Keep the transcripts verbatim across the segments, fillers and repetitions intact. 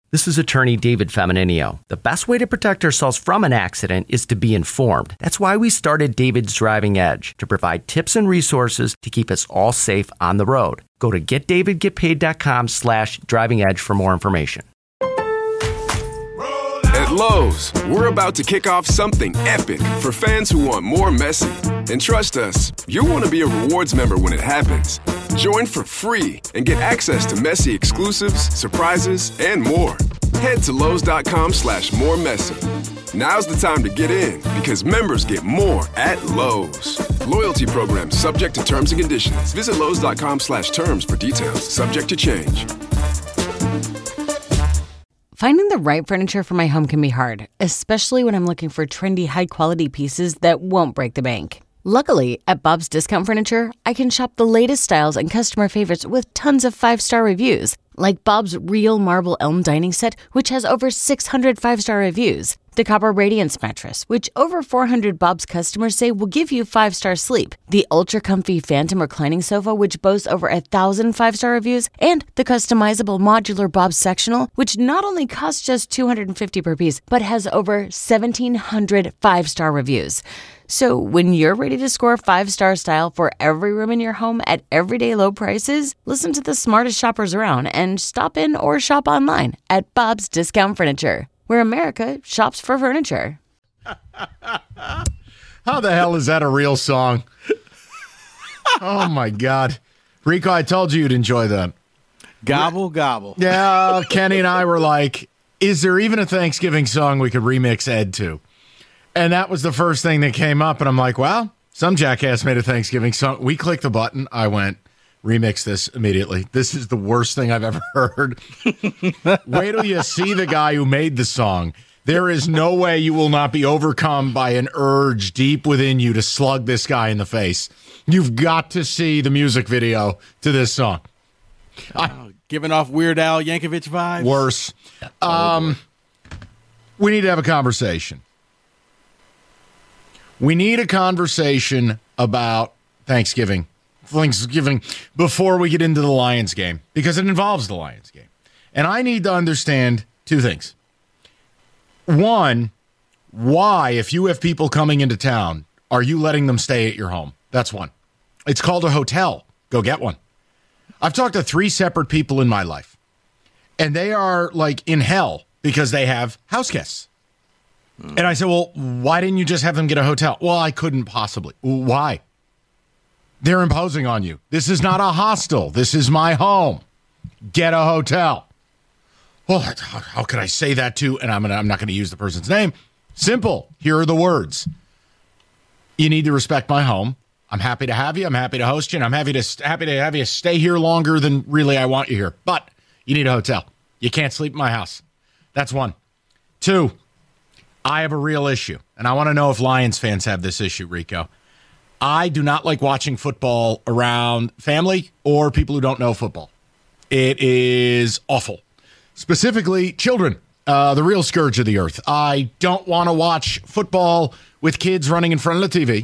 This is attorney David Femininio. The best way to protect ourselves from an accident is to be informed. That's why we started David's Driving Edge, to provide tips and resources to keep us all safe on the road. Go to getdavidgetpaid.com slash driving edge for more information. At Lowe's, we're about to kick off something epic for fans who want more Messi. And trust us, you'll want to be a rewards member when it happens. Join for free and get access to Messi exclusives, surprises, and more. Head to Lowe's.com slash more Messi. Now's the time to get in because members get more at Lowe's. Loyalty program subject to terms and conditions. Visit Lowe's.com slash terms for details. Subject to change. Finding the right furniture for my home can be hard, especially when I'm looking for trendy, high-quality pieces that won't break the bank. Luckily, at Bob's Discount Furniture, I can shop the latest styles and customer favorites with tons of five-star reviews, like Bob's Real Marble Elm Dining Set, which has over six hundred five-star reviews, the Copper Radiance Mattress, which over four hundred Bob's customers say will give you five-star sleep, the Ultra Comfy Phantom Reclining Sofa, which boasts over a thousand five-star reviews, and the customizable modular Bob's Sectional, which not only costs just two hundred fifty dollars per piece, but has over seventeen hundred five-star reviews. So when you're ready to score five-star style for every room in your home at everyday low prices, listen to the smartest shoppers around and stop in or shop online at Bob's Discount Furniture, where America shops for furniture. How the hell is that a real song? Oh, my God. Rico, I told you you'd enjoy that. Gobble, gobble. Yeah, Kenny and I were like, is there even a Thanksgiving song we could remix Ed to? And that was the first thing that came up. And I'm like, well, some jackass made a Thanksgiving song. We clicked the button. I went, remix this immediately. This is the worst thing I've ever heard. Wait till you see the guy who made the song. There is no way you will not be overcome by an urge deep within you to slug this guy in the face. You've got to see the music video to this song. I, oh, giving off Weird Al Yankovic vibes. Worse. Um, we need to have a conversation. We need a conversation about Thanksgiving. Thanksgiving before we get into the Lions game, because it involves the Lions game. And I need to understand two things. One, why, if you have people coming into town, are you letting them stay at your home? That's one. It's called a hotel. Go get one. I've talked to three separate people in my life, and they are like in hell because they have house guests. Mm. And I said, well, why didn't you just have them get a hotel? Well, I couldn't possibly. Why? They're imposing on you. This is not a hostel. This is my home. Get a hotel. Well, how, how could I say that to? And I'm gonna, I'm not going to use the person's name. Simple. Here are the words. You need to respect my home. I'm happy to have you. I'm happy to host you. And I'm happy to, happy to have you stay here longer than really I want you here. But you need a hotel. You can't sleep in my house. That's one. Two, I have a real issue. And I want to know if Lions fans have this issue, Rico. I do not like watching football around family or people who don't know football. It is awful. Specifically, children, uh, the real scourge of the earth. I don't want to watch football with kids running in front of the T V.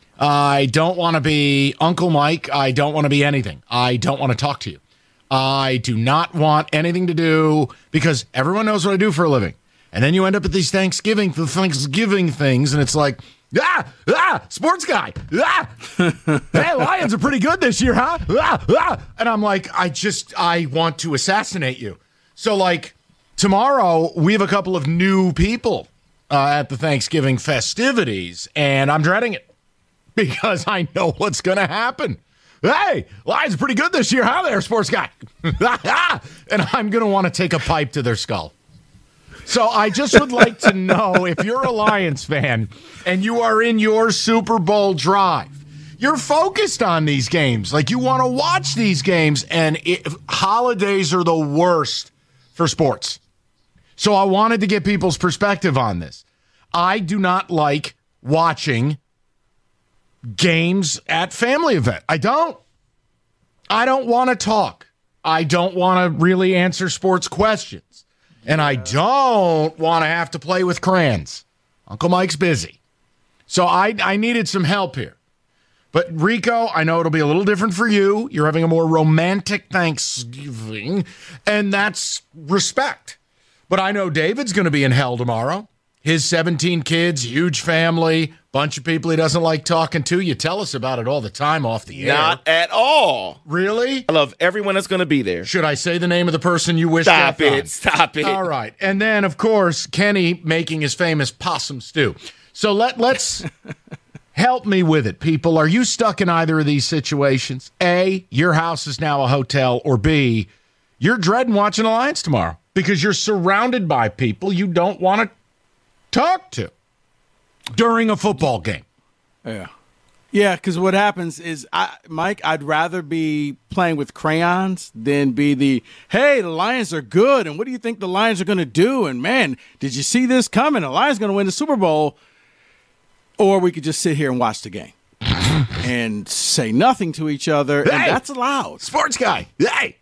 I don't want to be Uncle Mike. I don't want to be anything. I don't want to talk to you. I do not want anything to do, because everyone knows what I do for a living. And then you end up at these Thanksgiving, Thanksgiving things, and it's like, ah, ah, sports guy. Ah, hey, Lions are pretty good this year, huh? Ah, ah. And I'm like, I just, I want to assassinate you. So, like, tomorrow we have a couple of new people uh, at the Thanksgiving festivities, and I'm dreading it because I know what's going to happen. Hey, Lions are pretty good this year, huh, there, sports guy? And I'm going to want to take a pipe to their skull. So I just would like to know, if you're a Lions fan and you are in your Super Bowl drive, you're focused on these games. Like, you want to watch these games, and it, holidays are the worst for sports. So I wanted to get people's perspective on this. I do not like watching games at family event. I don't. I don't want to talk. I don't want to really answer sports questions. And I don't want to have to play with crayons. Uncle Mike's busy. So I, I needed some help here. But Rico, I know it'll be a little different for you. You're having a more romantic Thanksgiving, and that's respect. But I know David's going to be in hell tomorrow. His seventeen kids, huge family, bunch of people he doesn't like talking to. You tell us about it all the time off the air. Not at all. Really? I love everyone that's going to be there. Should I say the name of the person you wish Stop death it. on? Stop it. All right. And then, of course, Kenny making his famous possum stew. So let, let's help me with it, people. Are you stuck in either of these situations? A, your house is now a hotel, or B, you're dreading watching the Lions tomorrow because you're surrounded by people you don't want to talk to during a football game. Yeah. Yeah, because what happens is, I, Mike, I'd rather be playing with crayons than be the, hey, the Lions are good, and what do you think the Lions are going to do? And, man, did you see this coming? The Lions are going to win the Super Bowl. Or we could just sit here and watch the game and say nothing to each other, Hey! and that's allowed. Sports guy. Hey!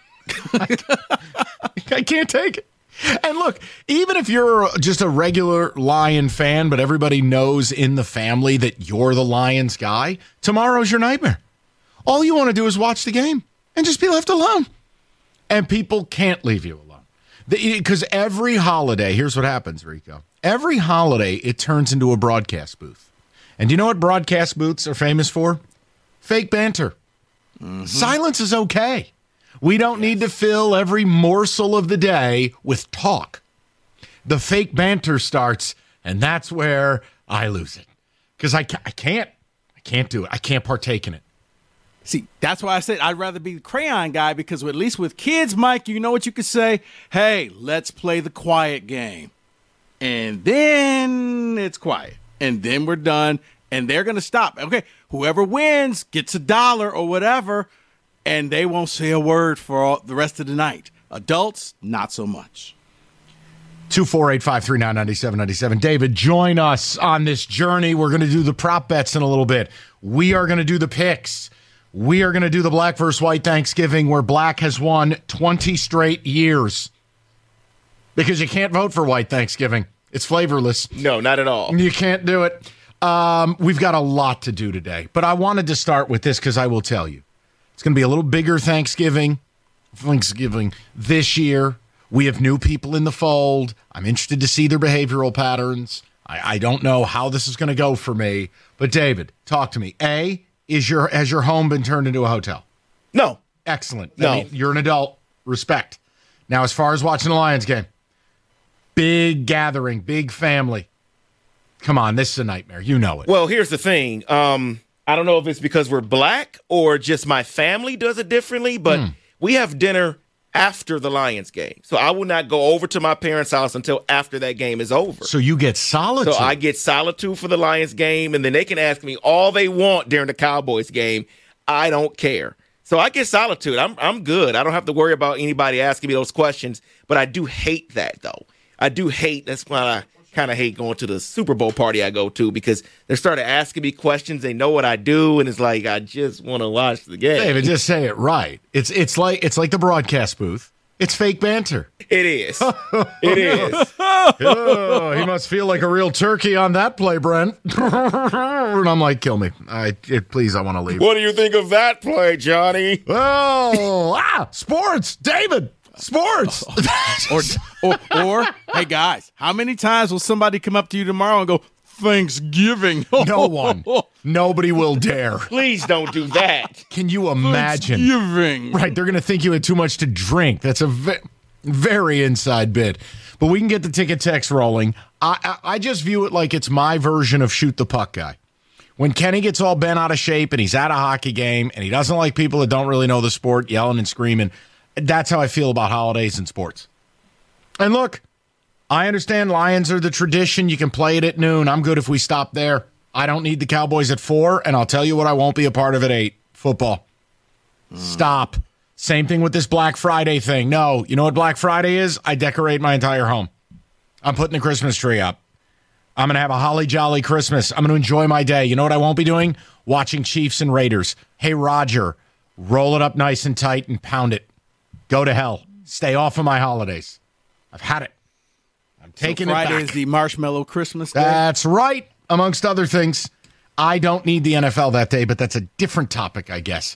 I can't take it. And look, even if you're just a regular Lion fan, but everybody knows in the family that you're the Lions guy, tomorrow's your nightmare. All you want to do is watch the game and just be left alone. And people can't leave you alone. Because every holiday, here's what happens, Rico. Every holiday, it turns into a broadcast booth. And do you know what broadcast booths are famous for? Fake banter. Mm-hmm. Silence is okay. We don't need to fill every morsel of the day with talk. The fake banter starts, and that's where I lose it. Because I, I can't. I can't do it. I can't partake in it. See, that's why I said I'd rather be the crayon guy, because at least with kids, Mike, you know what you could say? Hey, let's play the quiet game. And then it's quiet. And then we're done, and they're going to stop. Okay, whoever wins gets a dollar or whatever, and they won't say a word for all, the rest of the night. Adults, not so much. two four eight, five three nine, nine seven nine seven. David, join us on this journey. We're going to do the prop bets in a little bit. We are going to do the picks. We are going to do the Black versus White Thanksgiving, where Black has won twenty straight years. Because you can't vote for White Thanksgiving. It's flavorless. No, not at all. You can't do it. Um, we've got a lot to do today. But I wanted to start with this because I will tell you. It's going to be a little bigger Thanksgiving. Thanksgiving this year. We have new people in the fold. I'm interested to see their behavioral patterns. I, I don't know how this is going to go for me. But, David, talk to me. A, is your has your home been turned into a hotel? No. Excellent. No. I mean, you're an adult. Respect. Now, as far as watching the Lions game, big gathering, big family. Come on, this is a nightmare. You know it. Well, here's the thing. Um, I don't know if it's because we're black or just my family does it differently, but mm. we have dinner after the Lions game. So I will not go over to my parents' house until after that game is over. So you get solitude. So I get solitude for the Lions game, and then they can ask me all they want during the Cowboys game. I don't care. So I get solitude. I'm I'm good. I don't have to worry about anybody asking me those questions, but I do hate that, though. I do hate, that's why I kind of hate going to the Super Bowl party I go to, because they started asking me questions. They know what I do, and it's like, I just want to watch the game. David, just say it right. It's it's like it's like the broadcast booth. It's fake banter. It is. It is. Oh, he must feel like a real turkey on that play, Brent. And I'm like, kill me. I it, please, I want to leave. What do you think of that play, Johnny? Oh, ah, sports, David. Sports. or, or, or, hey, guys, how many times will somebody come up to you tomorrow and go, Thanksgiving? No one. Nobody will dare. Please don't do that. Can you imagine? Thanksgiving. Right, they're going to think you had too much to drink. That's a ve- very inside bit. But we can get the ticket text rolling. I, I, I just view it like it's my version of shoot the puck guy. When Kenny gets all bent out of shape and he's at a hockey game and he doesn't like people that don't really know the sport yelling and screaming, that's how I feel about holidays and sports. And look, I understand Lions are the tradition. You can play it at noon. I'm good if we stop there. I don't need the Cowboys at four, and I'll tell you what I won't be a part of at eight. Football. Mm. Stop. Same thing with this Black Friday thing. No, you know what Black Friday is? I decorate my entire home. I'm putting the Christmas tree up. I'm going to have a holly jolly Christmas. I'm going to enjoy my day. You know what I won't be doing? Watching Chiefs and Raiders. Hey, Roger, roll it up nice and tight and pound it. Go to hell. Stay off of my holidays. I've had it. I'm taking so it back. Friday is the Marshmallow Christmas Day? That's right, amongst other things. I don't need the N F L that day, but that's a different topic, I guess.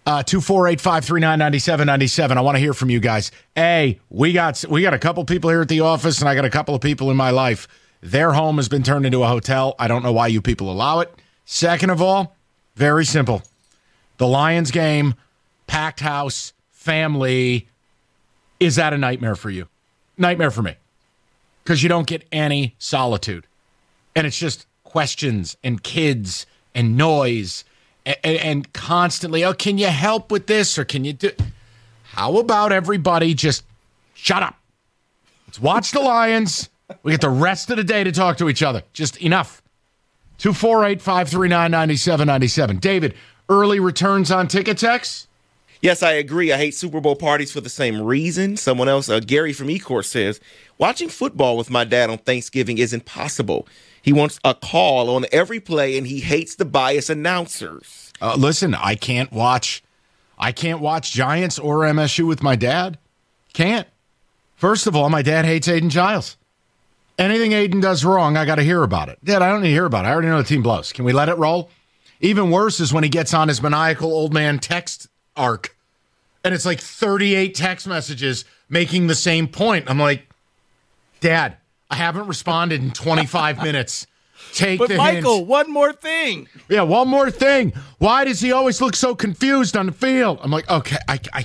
Uh, two four eight, five three nine, nine seven nine seven. I want to hear from you guys. A, we got we got a couple people here at the office, and I got a couple of people in my life. Their home has been turned into a hotel. I don't know why you people allow it. Second of all, very simple. The Lions game, packed house, family, is that a nightmare for you? Nightmare for me. Because you don't get any solitude. And it's just questions and kids and noise and, and constantly, oh, can you help with this or can you do... How about everybody just shut up? Let's watch the Lions. We get the rest of the day to talk to each other. Just enough. two four eight, five three nine, nine seven nine seven. David, early returns on Ticketex? Yes, I agree. I hate Super Bowl parties for the same reason. Someone else, uh, Gary from Ecorse says, watching football with my dad on Thanksgiving is impossible. He wants a call on every play, and he hates the biased announcers. Uh, listen, I can't watch I can't watch Giants or M S U with my dad. Can't. First of all, my dad hates Aiden Giles. Anything Aiden does wrong, I got to hear about it. Dad, I don't need to hear about it. I already know the team blows. Can we let it roll? Even worse is when he gets on his maniacal old man text arc, and it's like thirty-eight text messages making the same point. I'm like, Dad, I haven't responded in twenty-five minutes. Take but the Michael, hint. one more thing. Yeah, one more thing. Why does he always look so confused on the field? I'm like, okay, I, I,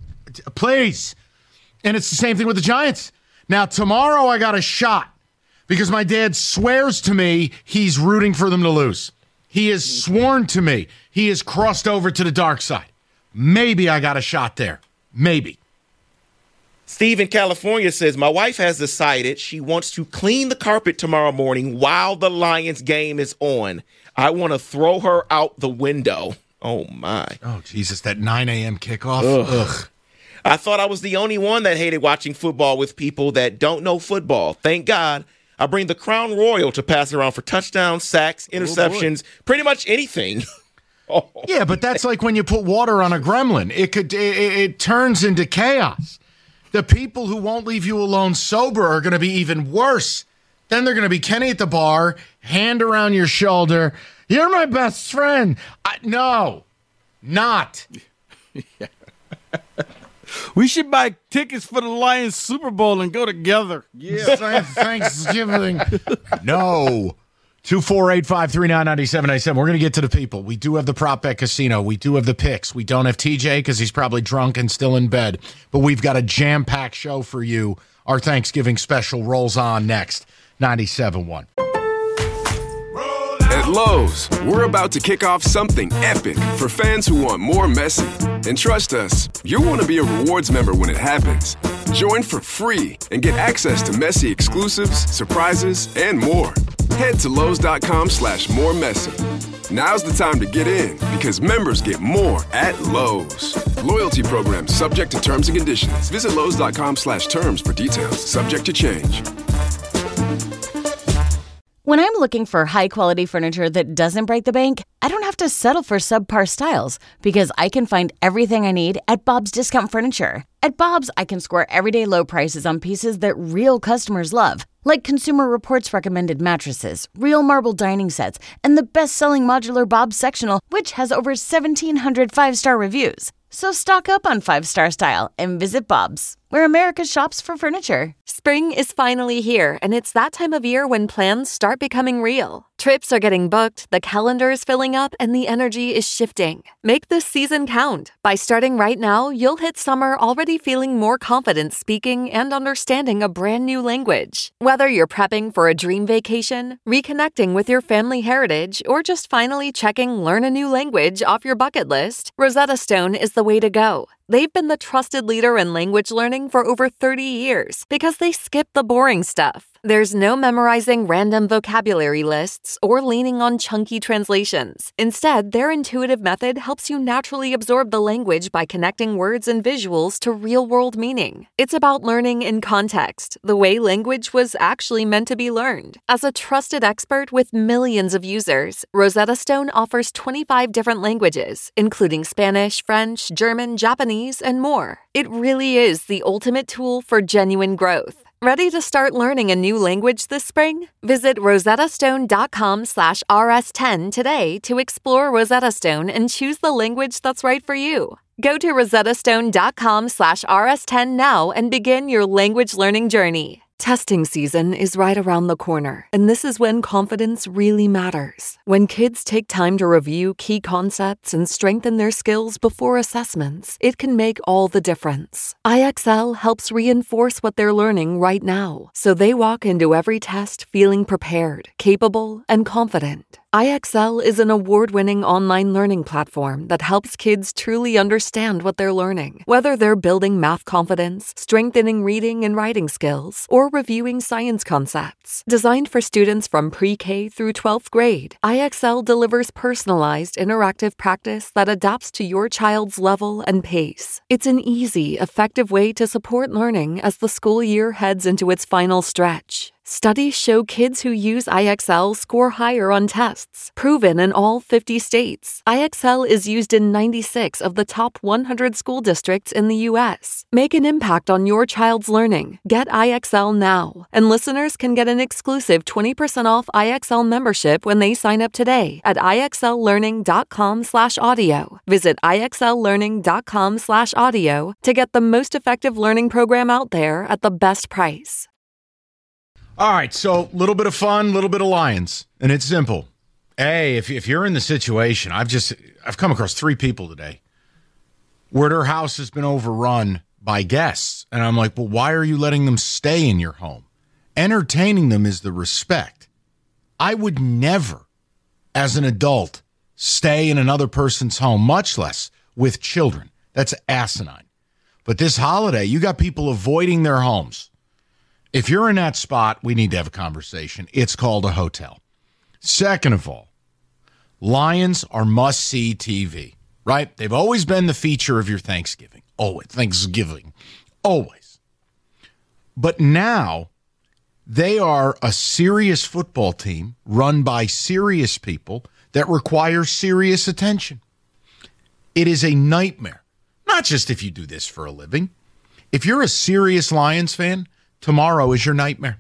please. And it's the same thing with the Giants. Now, tomorrow I got a shot because my dad swears to me he's rooting for them to lose. He has sworn to me he has crossed over to the dark side. Maybe I got a shot there. Maybe. Steve in California says, my wife has decided she wants to clean the carpet tomorrow morning while the Lions game is on. I want to throw her out the window. Oh, my. Oh, Jesus, that nine a.m. kickoff. Ugh. Ugh. I thought I was the only one that hated watching football with people that don't know football. Thank God I bring the Crown Royal to pass around for touchdowns, sacks, interceptions, oh pretty much anything. Oh. Yeah, but that's like when you put water on a gremlin. It could it, it turns into chaos. The people who won't leave you alone sober are going to be even worse. Then they're going to be Kenny at the bar, hand around your shoulder. You're my best friend. I, no, not. Yeah. We should buy tickets for the Lions Super Bowl and go together. Yeah, Thanksgiving. No. two four eight, five three nine, nine seven nine seven. We're going to get to the people. We do have the Prop Bet Casino. We do have the picks. We don't have T J because he's probably drunk and still in bed. But we've got a jam-packed show for you. Our Thanksgiving special rolls on next. ninety-seven point one. At Lowe's, we're about to kick off something epic for fans who want more Messi. And trust us, you'll want to be a rewards member when it happens. Join for free and get access to Messi exclusives, surprises, and more. Head to Lowe's.com slash more Messi. Now's the time to get in because members get more at Lowe's. Loyalty program subject to terms and conditions. Visit Lowe's.com slash terms for details. Subject to change. When I'm looking for high-quality furniture that doesn't break the bank, I don't have to settle for subpar styles because I can find everything I need at Bob's Discount Furniture. At Bob's, I can score everyday low prices on pieces that real customers love, like Consumer Reports recommended mattresses, real marble dining sets, and the best-selling modular Bob's Sectional, which has over seventeen hundred five-star reviews. So stock up on five-star style and visit Bob's, where America shops for furniture. Spring is finally here, and it's that time of year when plans start becoming real. Trips are getting booked, the calendar is filling up, and the energy is shifting. Make this season count. By starting right now, you'll hit summer already feeling more confident speaking and understanding a brand new language. Whether you're prepping for a dream vacation, reconnecting with your family heritage, or just finally checking learn a new language off your bucket list, Rosetta Stone is the way to go. They've been the trusted leader in language learning for over thirty years because they skip the boring stuff. There's no memorizing random vocabulary lists or leaning on chunky translations. Instead, their intuitive method helps you naturally absorb the language by connecting words and visuals to real-world meaning. It's about learning in context, the way language was actually meant to be learned. As a trusted expert with millions of users, Rosetta Stone offers twenty-five different languages, including Spanish, French, German, Japanese, and more. It really is the ultimate tool for genuine growth. Ready to start learning a new language this spring? Visit rosettastone.com slash rs10 today to explore Rosetta Stone and choose the language that's right for you. Go to rosettastone.com slash rs10 now and begin your language learning journey. Testing season is right around the corner, and this is when confidence really matters. When kids take time to review key concepts and strengthen their skills before assessments, it can make all the difference. I X L helps reinforce what they're learning right now, so they walk into every test feeling prepared, capable, and confident. I X L is an award-winning online learning platform that helps kids truly understand what they're learning. Whether they're building math confidence, strengthening reading and writing skills, or reviewing science concepts. Designed for students from pre-K through twelfth grade, I X L delivers personalized, interactive practice that adapts to your child's level and pace. It's an easy, effective way to support learning as the school year heads into its final stretch. Studies show kids who use I X L score higher on tests, proven in all fifty states. I X L is used in ninety-six of the top one hundred school districts in the U S. Make an impact on your child's learning. Get I X L now. And listeners can get an exclusive twenty percent off I X L membership when they sign up today at ixllearning.com slash audio. Visit ixllearning.com slash audio to get the most effective learning program out there at the best price. All right, so a little bit of fun, a little bit of Lions, and it's simple. A, if if you're in the situation, I've just I've come across three people today where their house has been overrun by guests, and I'm like, well, why are you letting them stay in your home? Entertaining them is the respect. I would never, as an adult, stay in another person's home, much less with children. That's asinine. But this holiday, you got people avoiding their homes. If you're in that spot, we need to have a conversation. It's called a hotel. Second of all, Lions are must-see T V, right? They've always been the feature of your Thanksgiving. Always. Thanksgiving. Always. But now, they are a serious football team run by serious people that require serious attention. It is a nightmare. Not just if you do this for a living. If you're a serious Lions fan, tomorrow is your nightmare.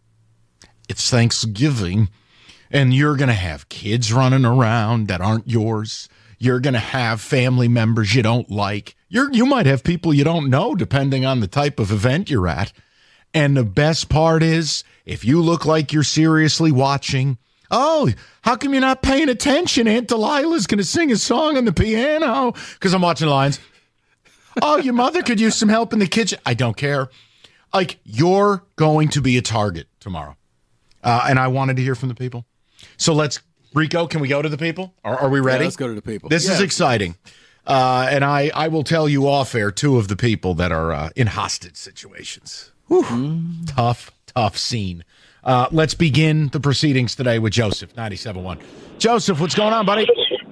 It's Thanksgiving, and you're going to have kids running around that aren't yours. You're going to have family members you don't like. You're, you might have people you don't know, depending on the type of event you're at. And the best part is, if you look like you're seriously watching, oh, how come you're not paying attention? Aunt Delilah's going to sing a song on the piano because I'm watching the Lions. Oh, your mother could use some help in the kitchen. I don't care. Like, you're going to be a target tomorrow. Uh, and I wanted to hear from the people. So let's, Rico, can we go to the people? Are, are we ready? Yeah, let's go to the people. This yeah. is exciting. Uh, and I, I will tell you off air two of the people that are uh, in hostage situations. Whew. Mm. Tough, tough scene. Uh, let's begin the proceedings today with Joseph, ninety-seven point one. Joseph, what's going on, buddy?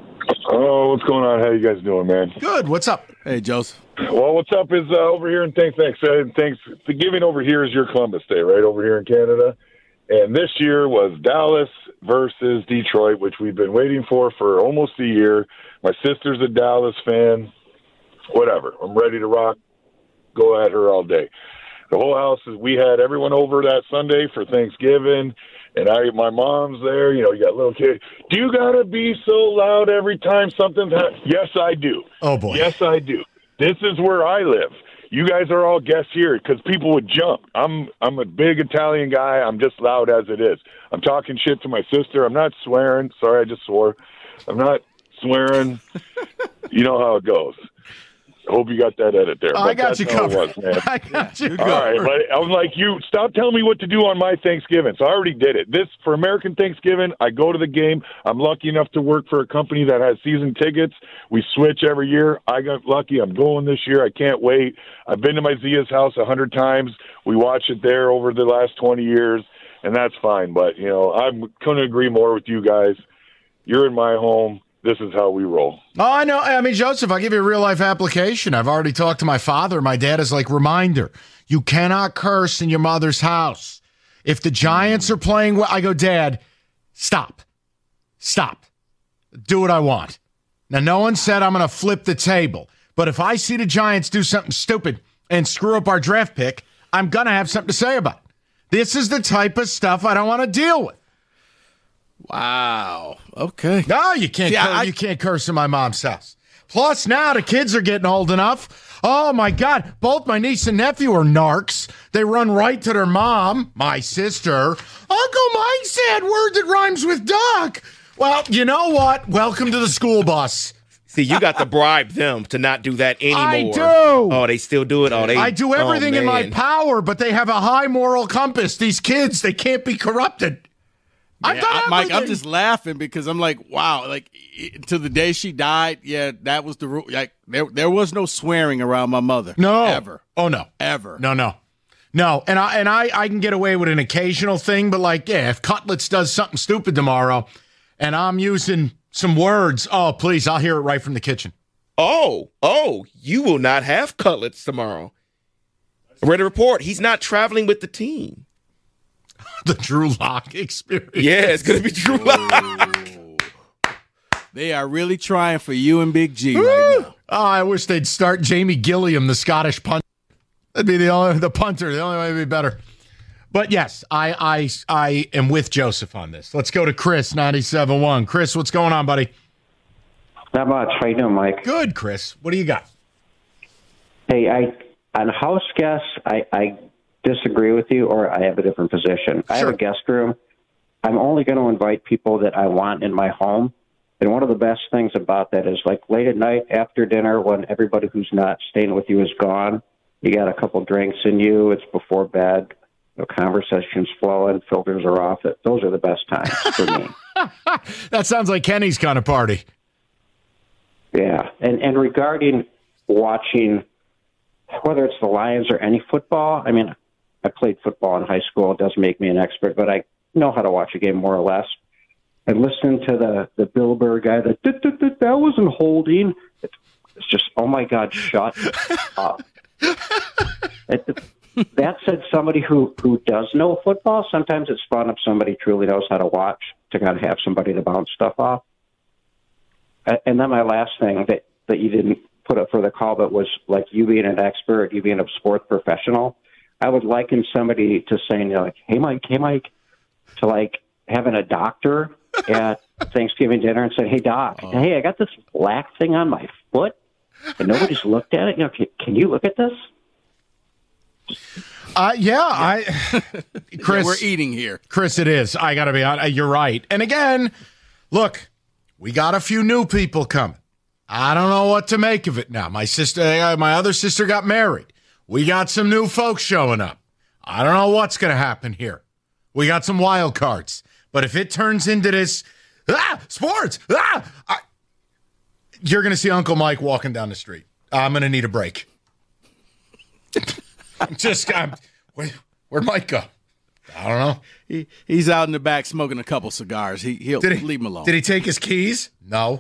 Oh, what's going on? How you guys doing, man? Good. What's up? Hey, Joseph. Well, what's up is uh, over here, and thanks, thanks, uh, thanks. Thanksgiving over here is your Columbus Day, right, over here in Canada. And this year was Dallas versus Detroit, which we've been waiting for for almost a year. My sister's a Dallas fan. Whatever. I'm ready to rock. Go at her all day. The whole house is. We had everyone over that Sunday for Thanksgiving. And I, my mom's there, you know, you got little kids. Do you got to be so loud every time something's happening? Yes, I do. Oh, boy. Yes, I do. This is where I live. You guys are all guests here because people would jump. I'm I'm a big Italian guy. I'm just loud as it is. I'm talking shit to my sister. I'm not swearing. Sorry, I just swore. I'm not swearing. You know how it goes. I hope you got that edit there. Oh, I got you covered. Was, I got you All covered. right, but I was like, you stop telling me what to do on my Thanksgiving. So I already did it. This for American Thanksgiving, I go to the game. I'm lucky enough to work for a company that has season tickets. We switch every year. I got lucky. I'm going this year. I can't wait. I've been to my Zia's house a hundred times. We watch it there over the last twenty years, and that's fine. But, you know, I couldn't agree more with you guys. You're in my home. This is how we roll. Oh, I know. I mean, Joseph, I'll give you a real-life application. I've already talked to my father. My dad is like, reminder, you cannot curse in your mother's house. If the Giants are playing well, I go, Dad, stop. Stop. Do what I want. Now, no one said I'm going to flip the table. But if I see the Giants do something stupid and screw up our draft pick, I'm going to have something to say about it. This is the type of stuff I don't want to deal with. Wow. Okay. No, you can't. Yeah, cur- I- you can't curse in my mom's house. Plus, now the kids are getting old enough. Oh my God! Both my niece and nephew are narcs. They run right to their mom, my sister. Uncle Mike said word that rhymes with duck. Well, you know what? Welcome to the school bus. See, you got to bribe them to not do that anymore. I do. Oh, they still do it. Oh, they. I do everything oh, in my man. power, but they have a high moral compass. These kids, they can't be corrupted. I've Yeah, done I- Mike, I'm everything. just laughing because I'm like, wow, like i- to the day she died, yeah, that was the rule. Like there, there was no swearing around my mother. No. ever, Oh no. ever. No, no. No. And I and I, I can get away with an occasional thing, but like, yeah, if Cutlets does something stupid tomorrow and I'm using some words, oh please, I'll hear it right from the kitchen. Oh, oh, you will not have cutlets tomorrow. I read a report. He's not traveling with the team. The Drew Lock experience. Yeah, it's going to be Drew Lock. They are really trying for you and Big G right now. Oh, I wish they'd start Jamie Gilliam, the Scottish punter. That'd be the only the punter. The only way to be better. But yes, I I I am with Joseph on this. Let's go to Chris, ninety-seven point one. Chris, what's going on, buddy? Not much. How you doing, Mike? Good, Chris. What do you got? Hey, I on house guests, I, I disagree with you, or I have a different position. I have Sure. a guest room. I'm only going to invite people that I want in my home. And one of the best things about that is, like, late at night after dinner when everybody who's not staying with you is gone, you got a couple drinks in you, it's before bed, the conversation's flowing, filters are off. It, those are the best times for me. That sounds like Kenny's kind of party. Yeah, and and regarding watching, whether it's the Lions or any football, I mean, I played football in high school. It doesn't make me an expert, but I know how to watch a game more or less. And listening to the the Bill Burr guy, that that, that, that, that wasn't holding. It's, it's just, oh my God, shut up. It, that said, somebody who who does know football, sometimes it's fun if somebody truly knows how to watch to kind of have somebody to bounce stuff off. And then my last thing that, that you didn't put up for the call, but was like you being an expert, you being a sports professional. I would liken somebody to saying, you know, like, hey, Mike, hey, Mike, to like having a doctor at Thanksgiving dinner and saying, hey, Doc, Oh. hey, I got this black thing on my foot and nobody's looked at it. You know, can, can you look at this? Uh, yeah, I, Chris, Yeah, we're eating here. Chris, it is. I got to be honest. You're right. And again, look, we got a few new people coming. I don't know what to make of it now. My sister, uh, my other sister got married. We got some new folks showing up. I don't know what's going to happen here. We got some wild cards. But if it turns into this, ah, sports, ah, I, you're going to see Uncle Mike walking down the street. I'm going to need a break. I'm just, I'm, where, where'd Mike go? I don't know. He he's out in the back smoking a couple cigars. He he'll Did he leave him alone. Did he take his keys? No.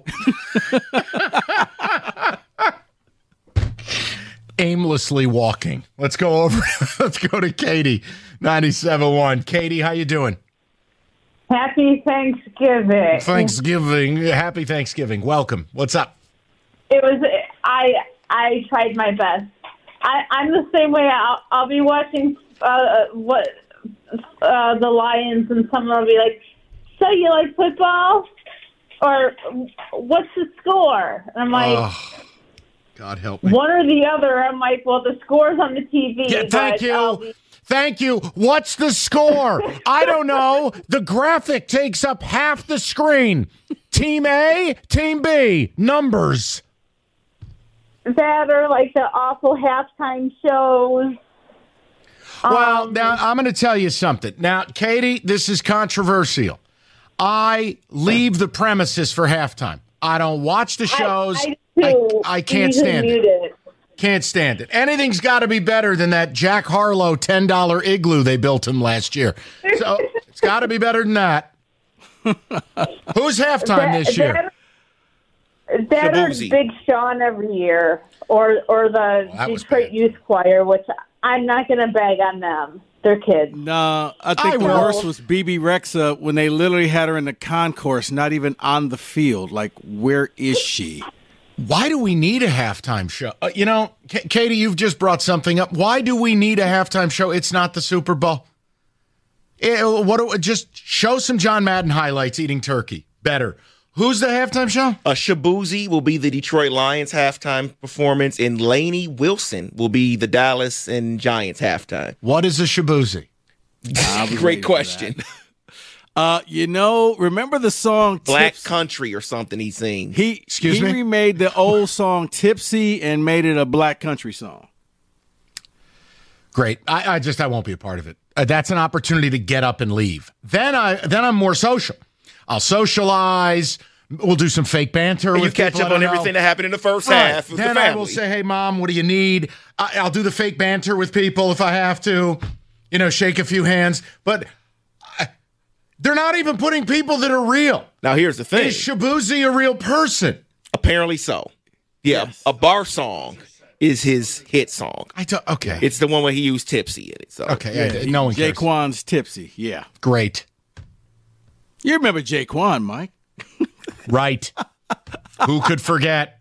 Aimlessly walking. Let's go over. Let's go to Katie, ninety-seven point one. Katie, how you doing? Happy Thanksgiving. Thanksgiving. Happy Thanksgiving. Welcome. What's up? It was I. I tried my best. I, I'm the same way. I'll, I'll be watching uh, what uh, the Lions, and someone will be like, "So you like football?" Or "What's the score?" And I'm like, Oh, God help me. one or the other. I'm like, "Well, the score's on the T V." Yeah, thank but I'll you. be- Thank you. What's the score? I don't know. The graphic takes up half the screen. Team A, Team B, numbers. That or like the awful halftime shows. Well, Um, now I'm going to tell you something. Now, Katie, this is controversial. I leave the premises for halftime. I don't watch the shows. I, I, do. I, I can't You stand mute it. it. Can't stand it. Anything's got to be better than that Jack Harlow ten dollar igloo they built him last year. So it's got to be better than that. Who's halftime That- this year? That, that or Shabuzi. Big Sean every year, or or the Well, that was Detroit bad. Youth Choir, which I'm not going to bag on them. They're kids. No, I think I the will. worst was B B Rexa when they literally had her in the concourse, not even on the field. Like, where is she? Why do we need a halftime show? Uh, you know, K- Katie, you've just brought something up. Why do we need a halftime show? It's not the Super Bowl. It, what? do- Just show some John Madden highlights eating turkey. Better. Who's the halftime show? Uh, Shabuzi will be the Detroit Lions halftime performance, and Lainey Wilson will be the Dallas and Giants halftime. What is a shabuzi? Great question. Uh, you know, remember the song Black Tips- Country or something he sing. He Excuse he me? remade the old song Tipsy and made it a black country song. Great. I, I just I won't be a part of it. Uh, that's an opportunity to get up and leave. Then I then I'm more social. I'll socialize. We'll do some fake banter. And you with catch people up I on don't know. everything that happened in the first Right. half of Then the I family. will say, "Hey, Mom, what do you need?" I, I'll do the fake banter with people if I have to. You know, shake a few hands. But I, they're not even putting people that are real. Now, here's the thing. Is Shabuzi a real person? Apparently so. Yeah, Yes. a bar song is his hit song. I do, okay. It's the one where he used Tipsy in it. So okay. I- no one cares. Jaquan's Tipsy. Yeah. Great. You remember Jaquan, Mike? Right. Who could forget?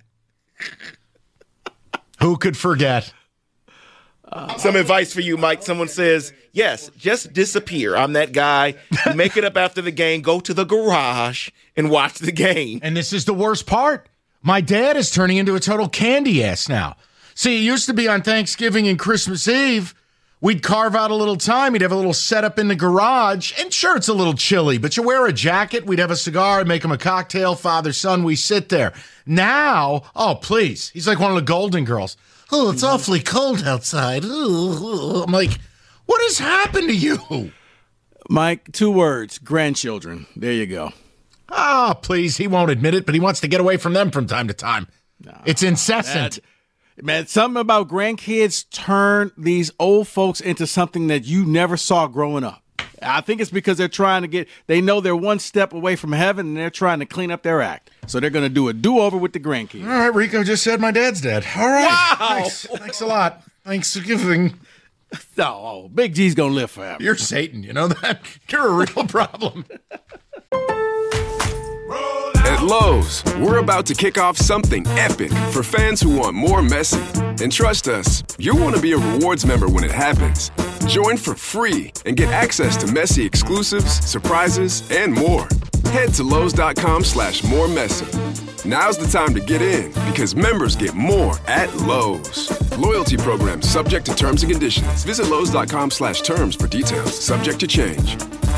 Who could forget? Some advice for you, Mike. Someone says, yes, just disappear. I'm that guy. You make it up after the game, go to the garage and watch the game. And this is the worst part. My dad is turning into a total candy ass now. See, it used to be on Thanksgiving and Christmas Eve, we'd carve out a little time. We'd have a little setup in the garage. And sure, it's a little chilly, but you wear a jacket. We'd have a cigar, make him a cocktail. Father, son, we sit there. Now, oh, please. He's like one of the Golden Girls. Oh, it's awfully cold outside. Ooh. I'm like, what has happened to you? Mike, two words, grandchildren. There you go. Ah, please. He won't admit it, but he wants to get away from them from time to time. It's incessant. That- man, something about grandkids turn these old folks into something that you never saw growing up. I think it's because they're trying to get, they know they're one step away from heaven and they're trying to clean up their act. So they're going to do a do-over with the grandkids. All right, Rico just said my dad's dead. All right. Wow. Thanks, Thanks a lot. Thanks for giving. Oh, oh, Big G's going to live forever. You're Satan, you know that? You're a real problem. At Lowe's, we're about to kick off something epic for fans who want more Messi. And trust us, you'll want to be a rewards member when it happens. Join for free and get access to Messi exclusives, surprises, and more. Head to Lowe's.com slash more Messi. Now's the time to get in because members get more at Lowe's. Loyalty program subject to terms and conditions. Visit Lowe's.com slash terms for details. Subject to change.